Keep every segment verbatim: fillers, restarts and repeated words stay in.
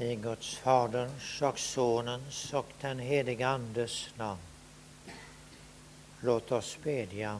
I Guds Faderns och Sonens och den heliga Andes namn. Låt oss bedja.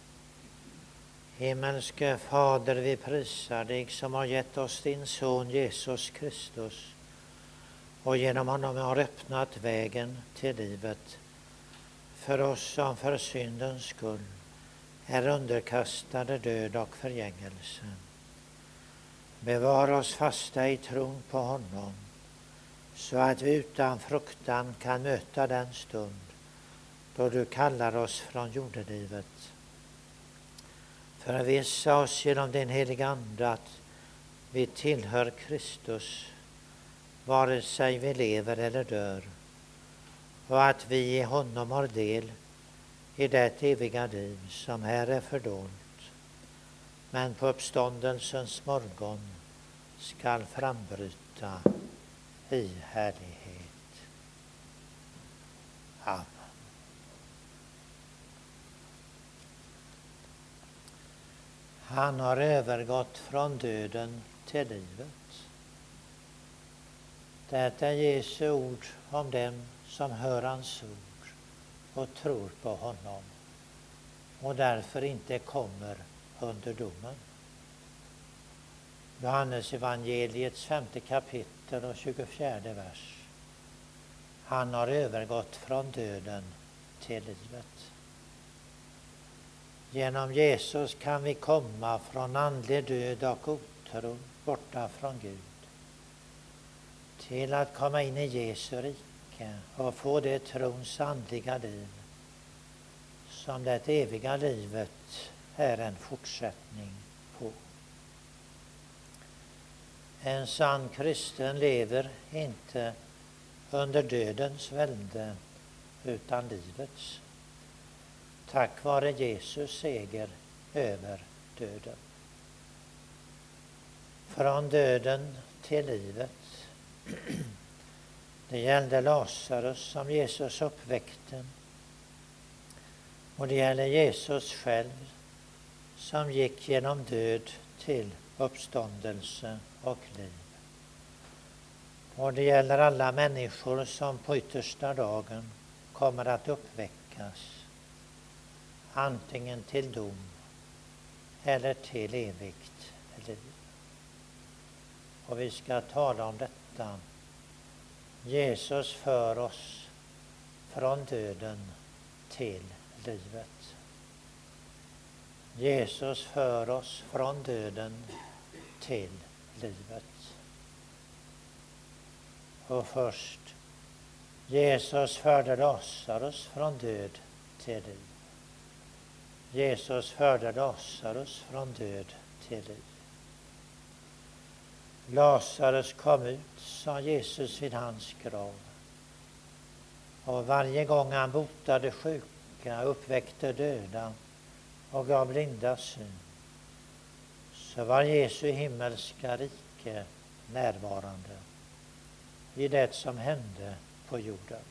Himmelske Fader, vi prisar dig som har gett oss din son Jesus Kristus och genom honom har öppnat vägen till livet för oss som för syndens skull är underkastade död och förgängelse. Bevara oss fasta i tron på honom så att vi utan fruktan kan möta den stund då du kallar oss från jordelivet. Förvissa oss genom din heliga Ande att vi tillhör Kristus vare sig vi lever eller dör, och att vi i honom har del i det eviga liv som här är fördolt, men på uppståndelsens morgon skall frambryta i härlighet. Amen. Han har övergått från döden till livet. Detta är Jesu ord om dem som hör hans ord och tror på honom och därför inte kommer under domen. Johannes evangeliets femte kapitel och tjugofjärde vers. Han har övergått från döden till livet. Genom Jesus kan vi komma från andlig död och otro borta från Gud till att komma in i Jesu rike och få det trons andliga liv som det eviga livet är en fortsättning på. En sann kristen lever inte under dödens välde utan livets, tack vare Jesus seger över döden. Från döden till livet. Det gällde Lazarus som Jesus uppväckte, och det gäller Jesus själv som gick genom död till uppståndelse och liv. Och det gäller alla människor som på yttersta dagen kommer att uppväckas, antingen till dom eller till evigt liv. Och vi ska tala om detta. Jesus för oss från döden till livet. Jesus för oss från döden till livet. Och först, Jesus förde Lazarus från död till liv. Jesus förde Lazarus från död till liv. Lazarus kom ut, sa Jesus vid hans grav. Och varje gång han botade sjuka, uppväckte döda och gav blinda syn, så var Jesu himmelska rike närvarande i det som hände på jorden.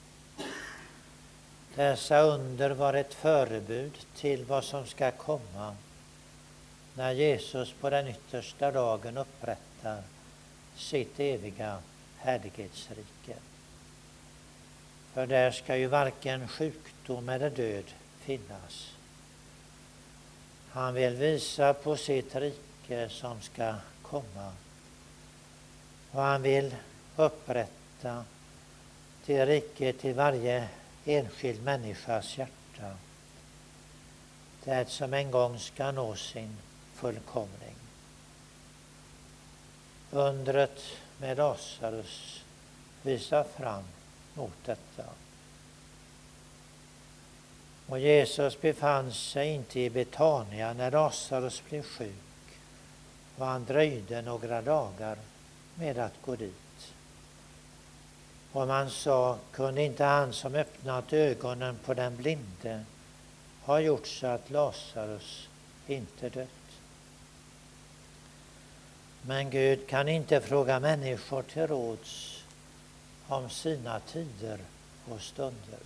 Dessa under var ett förebud till vad som ska komma när Jesus på den yttersta dagen upprättar sitt eviga härlighetsrike. För där ska ju varken sjukdom eller död finnas. Han vill visa på sitt rike som ska komma, och han vill upprätta till rike till varje enskild människas hjärta, det som en gång ska nå sin fullkomning. Undret med Lazarus visar fram mot detta. Och Jesus befann sig inte i Betania när Lazarus blev sjuk, och han dröjde några dagar med att gå dit. Och man sa, kunde inte han som öppnat ögonen på den blinde ha gjort så att Lazarus inte dött? Men Gud kan inte fråga människor till råds om sina tider och stunder.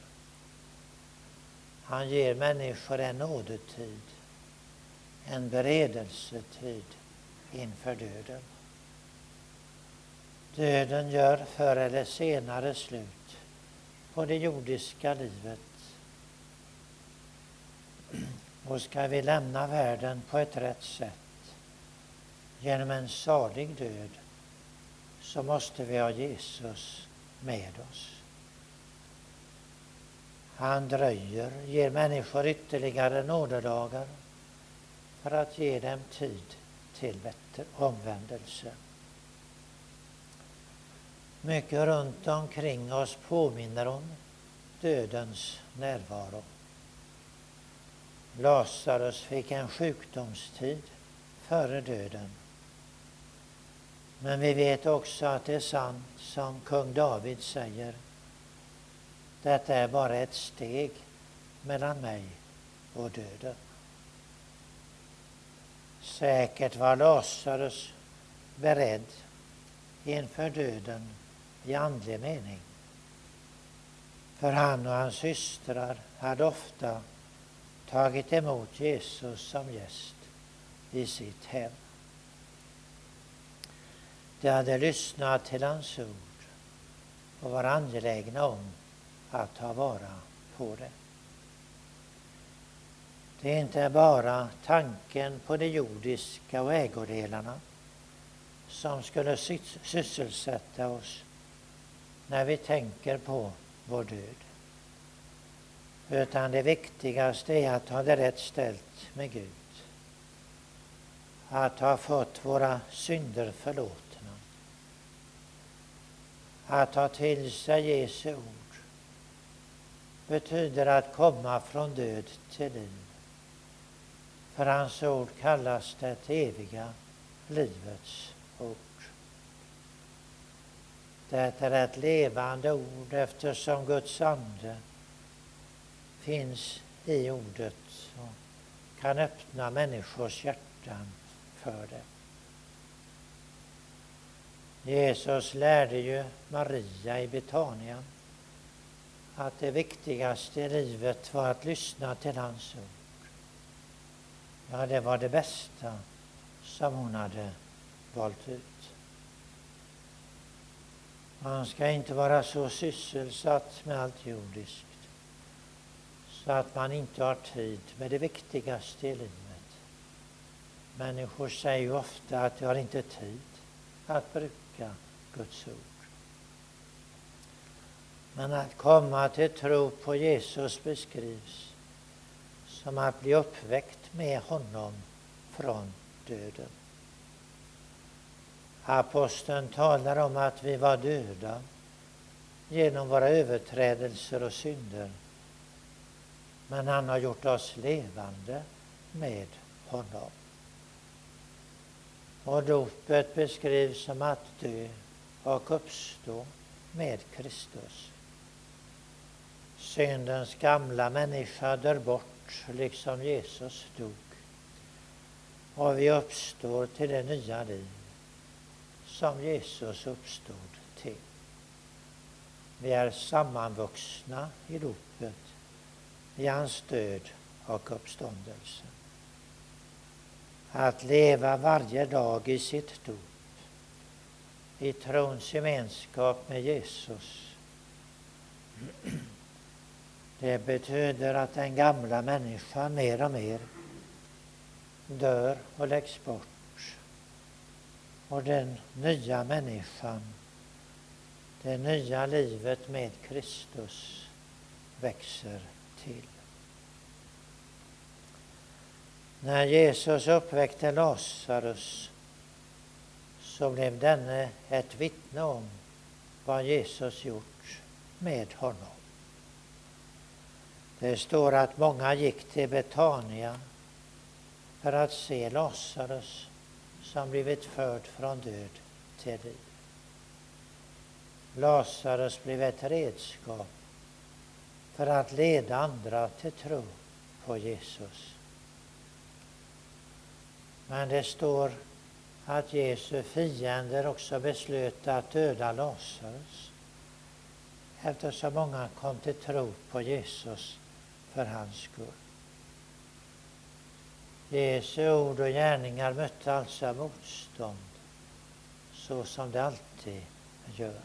Han ger människor en nådetid, en beredelsetid inför döden. Döden gör förr eller senare slut på det jordiska livet. Och ska vi lämna världen på ett rätt sätt genom en salig död, så måste vi ha Jesus med oss. Han dröjer, ger människor ytterligare nådedagar för att ge dem tid till bättre omvändelse. Mycket runt omkring oss påminner om dödens närvaro. Lazarus fick en sjukdomstid före döden. Men vi vet också att det är sant som kung David säger: detta är bara ett steg mellan mig och döden. Säkert var Lazarus beredd inför döden i andlig mening. För han och hans systrar hade ofta tagit emot Jesus som gäst i sitt hem. De hade lyssnat till hans ord och var angelägna om att ta vara på det. Det är inte bara tanken på de jordiska och ägodelarna som skulle sysselsätta oss när vi tänker på vår död. Utan det viktigaste är att ha det rätt ställt med Gud. Att ha fått våra synder förlåtna. Att ta till sig Jesu ord betyder att komma från död till liv. För hans ord kallas det eviga livets ord. Det är ett levande ord eftersom Guds ande finns i ordet och kan öppna människors hjärtan för det. Jesus lärde ju Maria i Betania att det viktigaste i livet var att lyssna till hans ord. Ja, det var det bästa som hon hade valt ut. Man ska inte vara så sysselsatt med allt jordiskt så att man inte har tid med det viktigaste i livet. Människor säger ju ofta att de har inte tid att bruka Guds ord. Men att komma till tro på Jesus beskrivs som att bli uppväckt med honom från döden. Aposteln talar om att vi var döda genom våra överträdelser och synder. Men han har gjort oss levande med honom. Och dopet beskrivs som att dö och uppstå med Kristus. Syndens gamla människa dör bort liksom Jesus dog. Och vi uppstår till det nya liv som Jesus uppstod till. Vi är sammanvuxna i dopet, i hans död och uppståndelse. Att leva varje dag i sitt dop, i trons gemenskap med Jesus, det betyder att den gamla människan mer och mer dör och läggs bort. Och den nya människan, det nya livet med Kristus växer till. När Jesus uppväckte Lazarus så blev denne ett vittne om vad Jesus gjort med honom. Det står att många gick till Betania för att se Lazarus som blivit förd från död till liv. Lazarus blev ett redskap för att leda andra till tro på Jesus. Men det står att Jesu fiender också beslöt att döda Lazarus eftersom många kom till tro på Jesus för hans skull. Jesu ord och gärningar mötte alltså motstånd så som det alltid gör.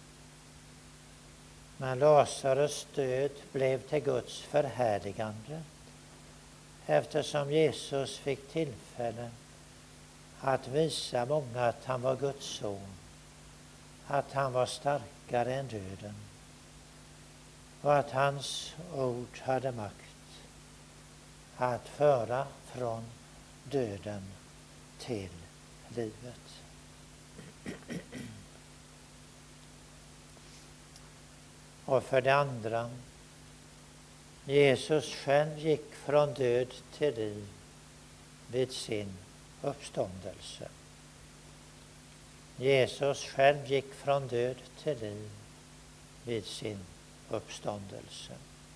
Men Lazarus död blev till Guds förhärligande, eftersom Jesus fick tillfälle att visa många att han var Guds son, att han var starkare än döden och att hans ord hade makt att föra från döden till livet. Och för det andra, Jesus själv gick från död till liv vid sin uppståndelse. Jesus själv gick från död till liv vid sin uppståndelse.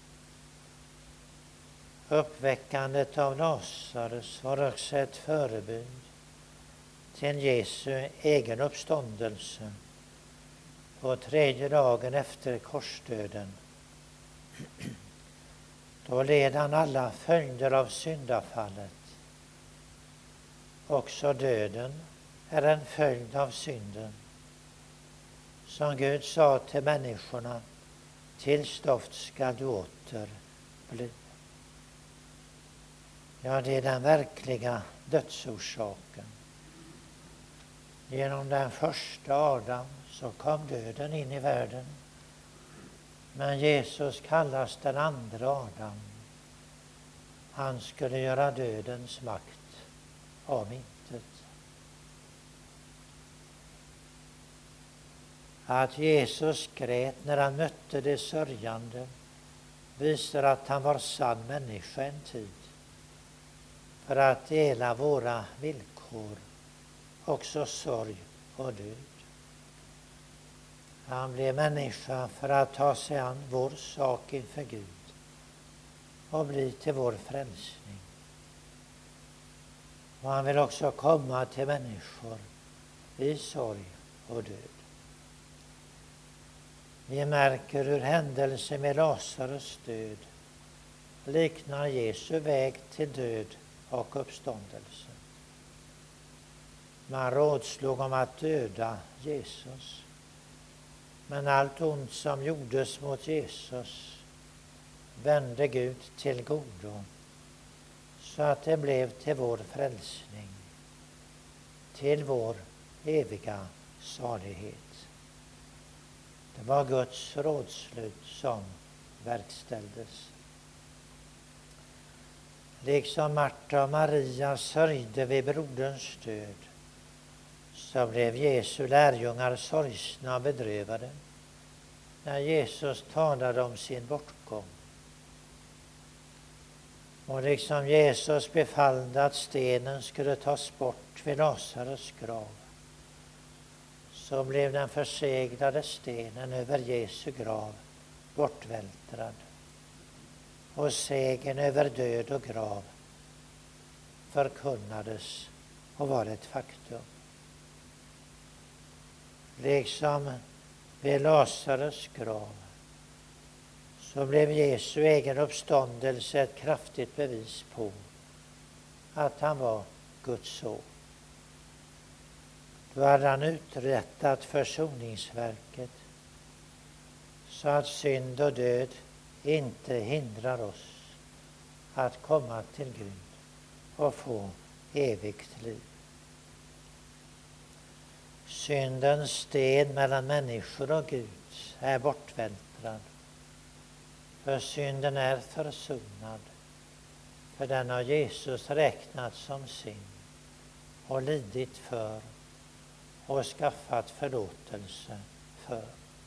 Uppväckandet av Lazarus var också ett förebud till Jesu egen uppståndelse på tredje dagen efter korsdöden. Då led han alla följder av syndafallet. Också döden är en följd av synden. Som Gud sa till människorna, till stoft ska du åter bli. Ja, det är den verkliga dödsorsaken. Genom den första Adam så kom döden in i världen. Men Jesus kallas den andra Adam. Han skulle göra dödens makt om intet. Att Jesus grät när han mötte det sörjande visar att han var sann människa en tid, för att dela våra villkor, också sorg och död. Han blev människa för att ta sig an vår sak inför Gud och bli till vår frälsning. Och han vill också komma till människor i sorg och död. Vi märker hur händelsen med Lazarus död liknar Jesu väg till död och uppståndelse. Man rådslog om att döda Jesus. Men allt ont som gjordes mot Jesus vände Gud till godo, så att det blev till vår frälsning, till vår eviga salighet. Det var Guds rådslut som verkställdes. Liksom Marta och Maria sörjde vid broderns död, så blev Jesu lärjungar sorgsna och bedrövade när Jesus talade om sin bortgång. Och liksom Jesus befallde att stenen skulle tas bort vid Lazarus grav, så blev den förseglade stenen över Jesu grav bortvältrad. Och segern över död och grav förkunnades och var ett faktum. Liksom vid Lazarus grav så blev Jesu egen uppståndelse ett kraftigt bevis på att han var Guds son. Då hade han uträttat försoningsverket så att synd och död inte hindrar oss att komma till Gud och få evigt liv. Syndens sten mellan människor och Gud är bortvältrad, för synden är försonad, för den har Jesus räknat som sin och lidit för och skaffat förlåtelse för.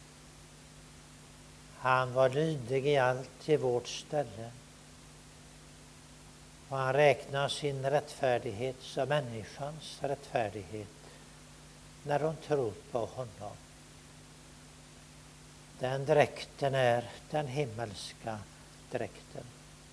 Han var lydig i allt i vårt ställe, och han räknar sin rättfärdighet som människans rättfärdighet när hon tror på honom. Den dräkten är den himmelska dräkten.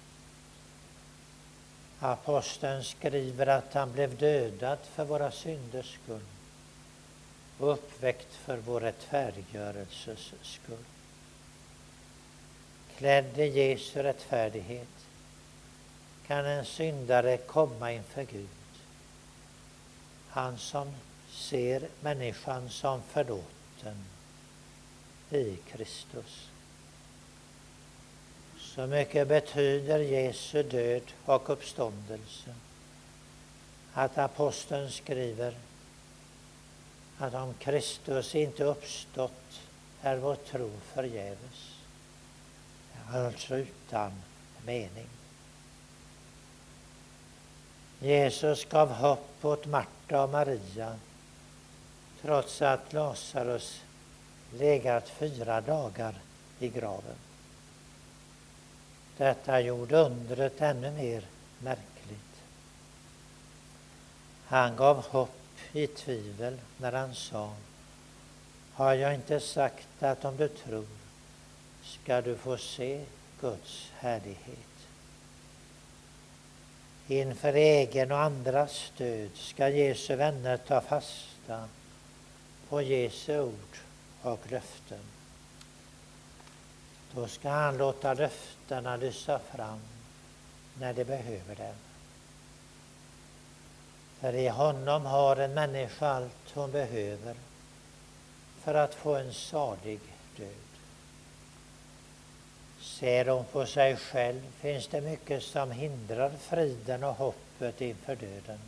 Aposteln skriver att han blev dödad för våra synders skull och uppväckt för vår rättfärdiggörelses skull. Klädd i Jesu rättfärdighet kan en syndare komma inför Gud. Han som ser människan som förlåten i Kristus. Så mycket betyder Jesu död och uppståndelse att aposteln skriver att om Kristus inte uppstått är vår tro förgäves. Alltså utan mening. Jesus gav hopp åt Marta och Maria trots att Lazarus legat fyra dagar i graven. Detta gjorde undret ännu mer märkligt. Han gav hopp i tvivel när han sa: har jag inte sagt att om du tror ska du få se Guds härlighet? Inför egen och andras död ska Jesu vänner ta fasta på Jesu ord och löften. Då ska han låta löftena lysa fram när de behöver dem. För i honom har en människa allt hon behöver för att få en salig död. Ser hon på sig själv finns det mycket som hindrar friden och hoppet inför döden.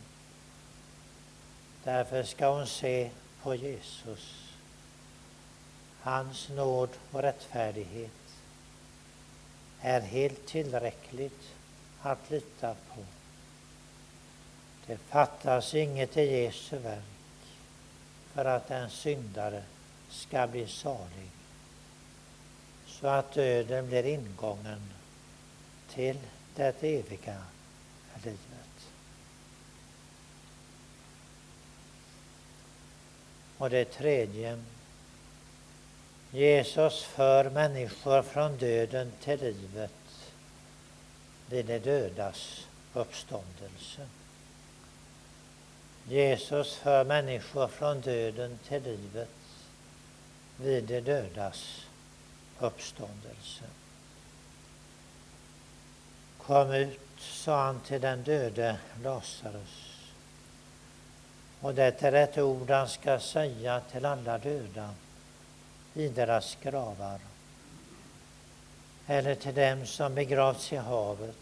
Därför ska hon se på Jesus. Hans nåd och rättfärdighet är helt tillräckligt att lita på. Det fattas inget i Jesu verk för att en syndare ska bli salig, så att döden blir ingången till det eviga livet. Och det tredje: Jesus för människor från döden till livet vid de dödas uppståndelse. Jesus för människor från döden till livet vid de dödas uppståndelse. Kom ut, sa han till den döde Lazarus. Och det är ett ord han ska säga till alla döda i deras gravar, eller till dem som begravs i havet,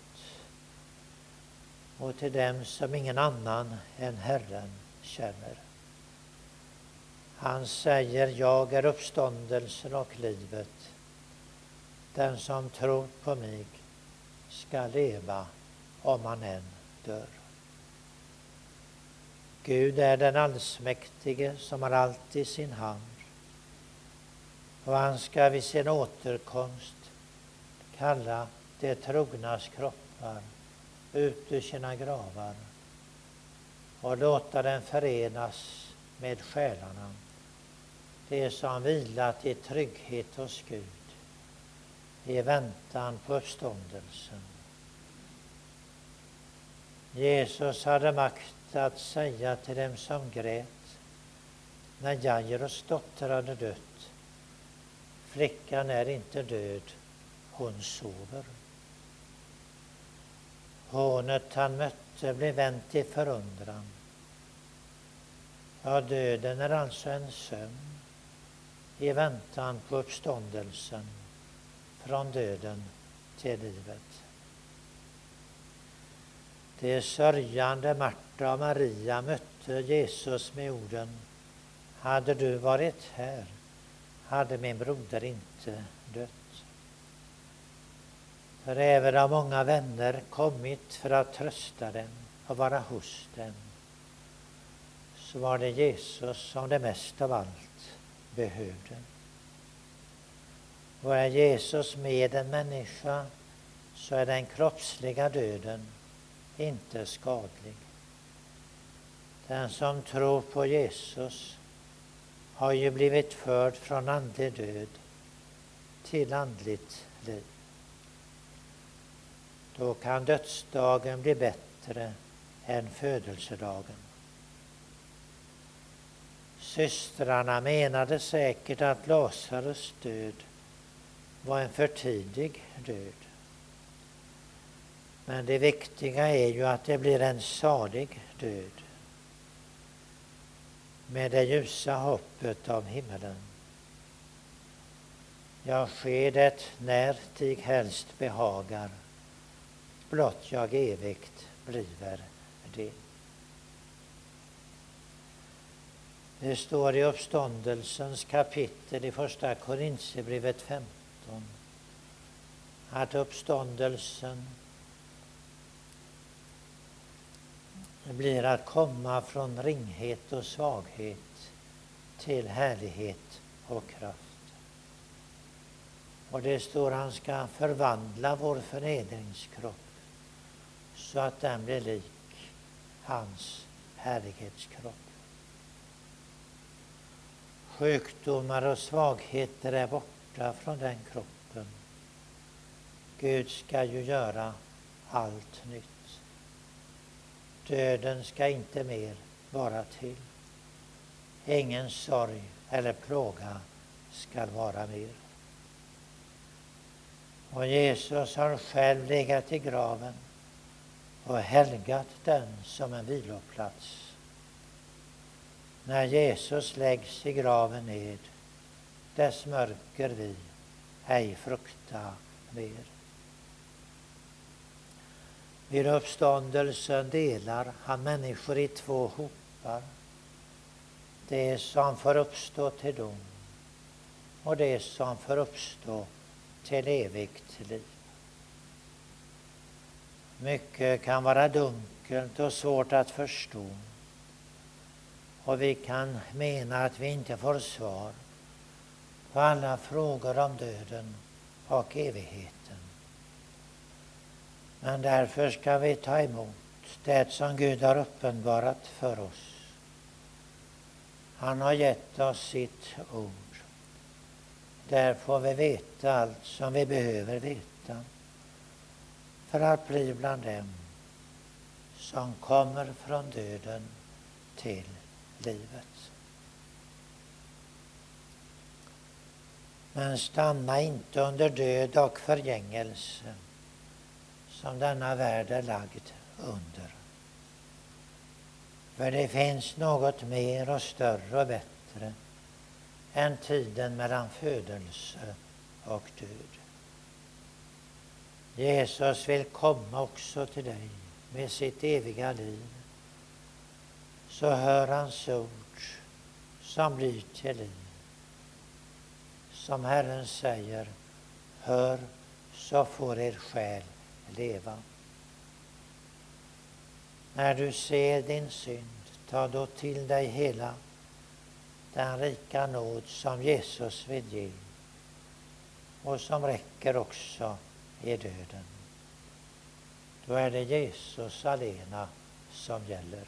och till dem som ingen annan än Herren känner. Han säger: jag är uppståndelsen och livet. Den som tror på mig ska leva om han än dör. Gud är den allsmäktige som har allt i sin hand. Och han ska vid sin återkomst kalla de trognas kroppar ut ur sina gravar och låta den förenas med själarna, det som vilat i trygghet hos Gud i väntan på uppståndelsen. Jesus hade makt att säga till dem som grät när Jairus dotter hade dött: flickan är inte död, hon sover. Hånet han mötte blev vänt i förundran. Ja, döden är alltså en sömn i väntan på uppståndelsen från döden till livet. De sörjande Marta och Maria mötte Jesus med orden: hade du varit här hade min broder inte dött. För även av många vänner kommit för att trösta dem och vara hos dem, så var det Jesus som det mest av allt behövde. Och är Jesus med en människa, så är den kroppsliga döden inte skadlig. Den som tror på Jesus har ju blivit förd från andlig död till andligt liv. Då kan dödsdagen bli bättre än födelsedagen. Systrarna menade säkert att Lazarus död var en för tidig död. Men det viktiga är ju att det blir en salig död med det ljusa hoppet av himmelen. Ja, ske det när dig helst behagar, blott jag evigt bliver det. Det står i uppståndelsens kapitel i första Korinthierbrevet femton att uppståndelsen blir att komma från ringhet och svaghet till härlighet och kraft. Och det står han ska förvandla vår förnedringskropp så att den blir lik hans härlighetskropp. Sjukdomar och svagheter är borta från den kroppen. Gud ska ju göra allt nytt. Döden ska inte mer vara till. Ingen sorg eller plåga ska vara mer. Och Jesus har själv legat i graven och helgat den som en viloplats. När Jesus läggs i graven ned, dess mörker vi ej frukta mer. Vid uppståndelsen delar han människor i två hopar. Det som får uppstå till dom och det som får uppstå till evigt liv. Mycket kan vara dunkelt och svårt att förstå. Och vi kan mena att vi inte får svar på alla frågor om döden och evigheten. Men därför ska vi ta emot det som Gud har uppenbarat för oss. Han har gett oss sitt ord. Där får vi veta allt som vi behöver veta för att bli bland dem som kommer från döden till livet. Men stanna inte under död och förgängelse som denna värld är lagd under. För det finns något mer och större och bättre än tiden mellan födelse och död. Jesus vill komma också till dig med sitt eviga liv. Så hör hans ord som blir till liv. Som Herren säger, hör så får er själ leva. När du ser din synd, ta då till dig hela den rika nåd som Jesus vill ge och som räcker också i döden. Då är det Jesus alena som gäller.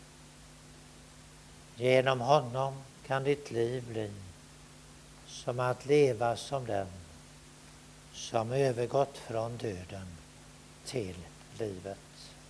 Genom honom kan ditt liv bli som att leva som den som övergått från döden till livet.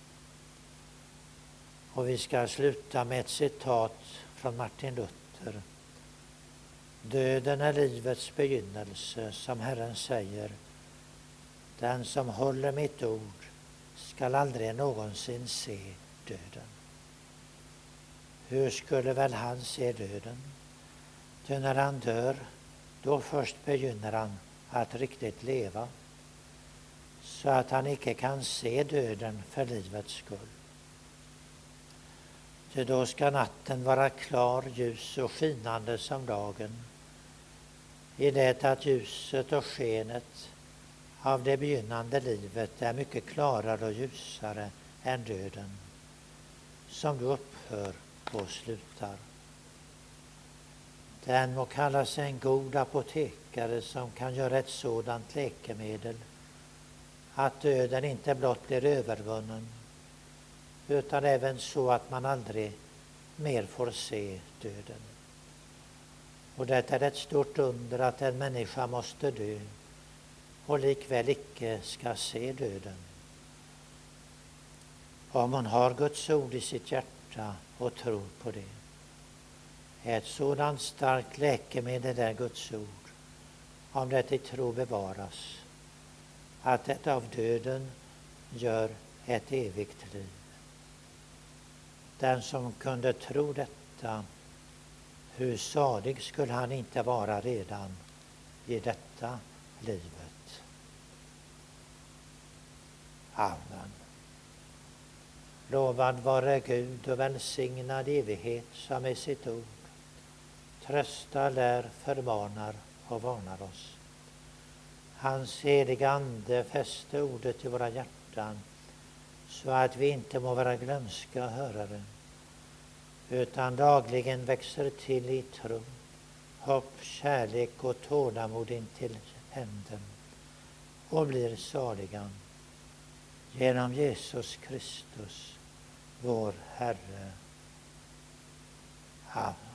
Och vi ska sluta med ett citat från Martin Luther. Döden är livets begynnelse, som Herren säger. Den som håller mitt ord skall aldrig någonsin se döden. Hur skulle väl han se döden? Ty när han dör, då först begynner han att riktigt leva, så att han icke kan se döden för livets skull. Ty då ska natten vara klar, ljus och skinande som dagen, i det att ljuset och skenet av det begynnande livet är mycket klarare och ljusare än döden, som då upphör och slutar. Den må kallas en god apotekare som kan göra ett sådant läkemedel att döden inte blott blir övervunnen, utan även så att man aldrig mer får se döden. Och det är ett stort under att en människa måste dö och likväl icke ska se döden. Om hon har Guds ord i sitt hjärta och tror på det. Ett sådant starkt läkemedel är Guds ord, om det i tro bevaras, att det av döden gör ett evigt liv. Den som kunde tro detta, hur salig skulle han inte vara redan i detta livet. Amen. Lovad vare Gud och välsignad evighet som i sitt ord tröstar, lär, förmanar och varnar oss. Hans heliga ande fäste ordet i våra hjärtan så att vi inte må vara glömska hörare utan dagligen växer till i tro, hopp, kärlek och tålamod intill änden och blir saliga genom Jesus Kristus, vår Herre. Amen.